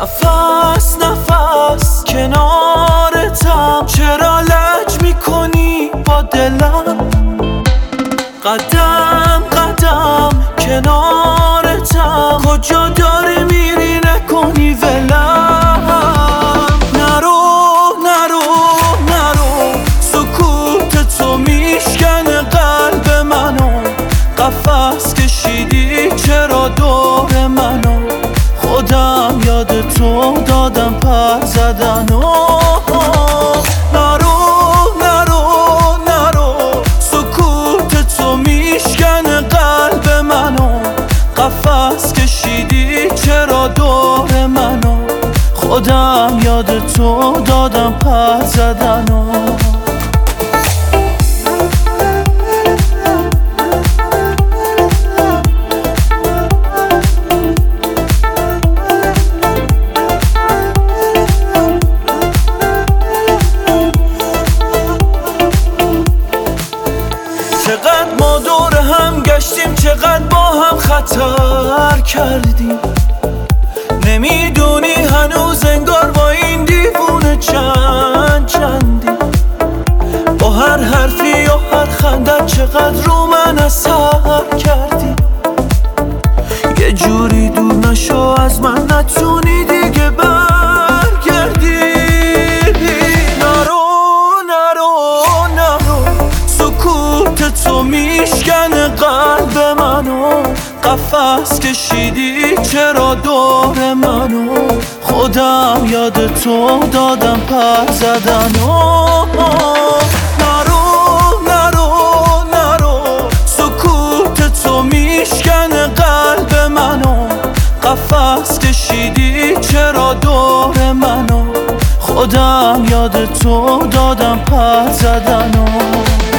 نفس نفس کنارتم، چرا لج میکنی با دلم؟ قدم قدم کنارتم، کجا داری میری نکنی ولم. نرو نرو نرو، سکوت تو میشکنه قلب منو، قفس کشیدی چرا دور منو، خودم یاد تو دادم پر زدن. نرو نرو نرو، سکوت تو میشکنه قلب منو، قفس کشیدی چرا دور منو، خودم یاد تو دادم پر زدن. چقدر ما دور هم گشتیم، چقدر با هم خطر کردیم، نمیدونی هنوز انگار با این دیوونه چندیم. با هر حرفی و هر خندت چقدر رو من اثر کردی، یه جوری دور نشو از من، نتونی دیگه برگردی. تو میشکنه قلب منو، قفس کشیدی چرا دور منو، خودم یاد تو دادم پر زدن. نرو نرو نرو، سکوت تو میشکنه قلب منو، قفس کشیدی چرا دور منو، خودم یاد تو دادم پر زدن.